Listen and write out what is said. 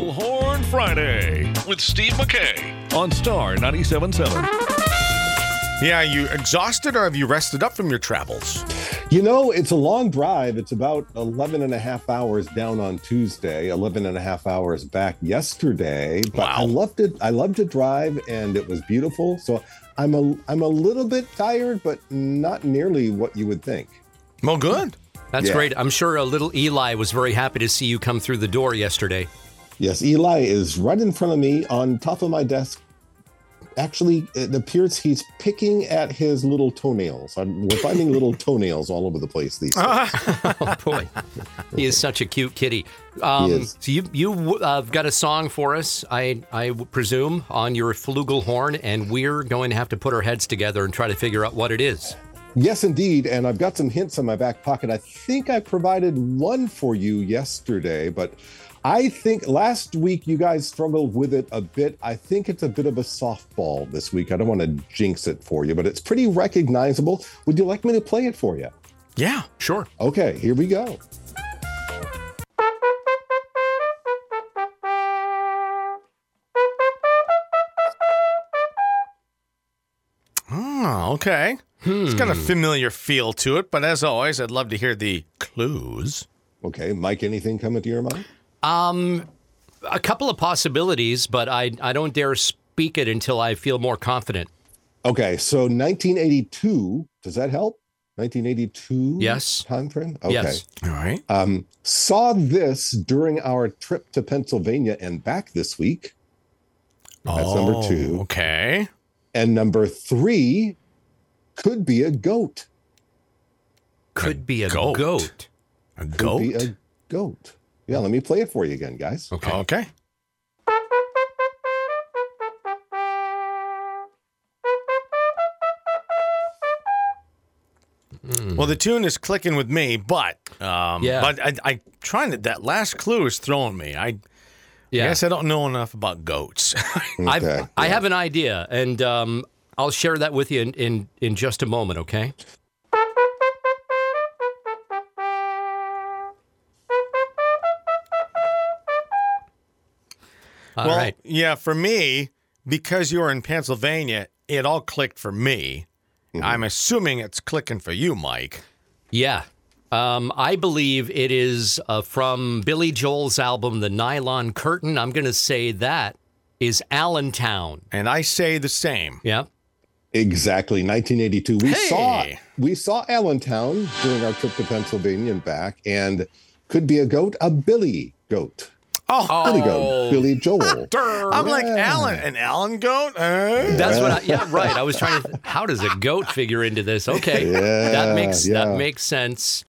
Flugelhorn Friday with Steve McKay on Star 97.7. Yeah, are you exhausted or have you rested up from your travels? You know, it's a long drive. It's about 11 and a half hours down on Tuesday, 11 and a half hours back yesterday. But Wow. I loved to drive, and it was beautiful. So I'm a little bit tired, but not nearly what you would think. Well, good. That's Yeah. great. I'm sure little Eli was very happy to see you come through the door yesterday. Yes, Eli is right in front of me on top of my desk. Actually, it appears he's picking at his little toenails. We're finding little toenails all over the place these days. Oh, boy. He is such a cute kitty. He is. So you got a song for us, I presume, on your flugelhorn, and we're going to have to put our heads together and try to figure out what it is. Yes, indeed. And I've got some hints in my back pocket. I think I provided one for you yesterday, but I think last week you guys struggled with it a bit. I think it's a bit of a softball this week. I don't want to jinx it for you, but it's pretty recognizable. Would you like me to play it for you? Yeah. Sure. Okay, here we go. Oh, okay. It's got a familiar feel to it, but as always, I'd love to hear the clues. Okay, Mike, anything coming to your mind? A couple of possibilities, but I don't dare speak it until I feel more confident. Okay, so 1982, does that help? 1982 Yes. time frame? Okay. Yes. All right. Saw this during our trip to Pennsylvania and back this week. That's number 2. Okay. And number 3 could be a goat. Could be a goat. goat. A Could goat? be a goat. Yeah, let me play it for you again, guys. Okay. Okay. Well, the tune is clicking with me, but Yeah. but I trying to, that last clue is throwing me. I Yeah. guess I don't know enough about goats. Okay. I have an idea, and I'll share that with you in just a moment, okay? All Well, right. yeah, for me, because you're in Pennsylvania, it all clicked for me. I'm assuming it's clicking for you, Mike. Yeah. I believe it is from Billy Joel's album, The Nylon Curtain. I'm going to say that is Allentown. And I say the same. Yeah. Exactly, 1982. Hey! We saw Allentown during our trip to Pennsylvania and back, and could be a goat, a billy goat. Billy goat, Billy Joel. I'm like, an Allen goat? That's what right. I was trying to, how does a goat figure into this? Okay. Yeah, that makes yeah. sense.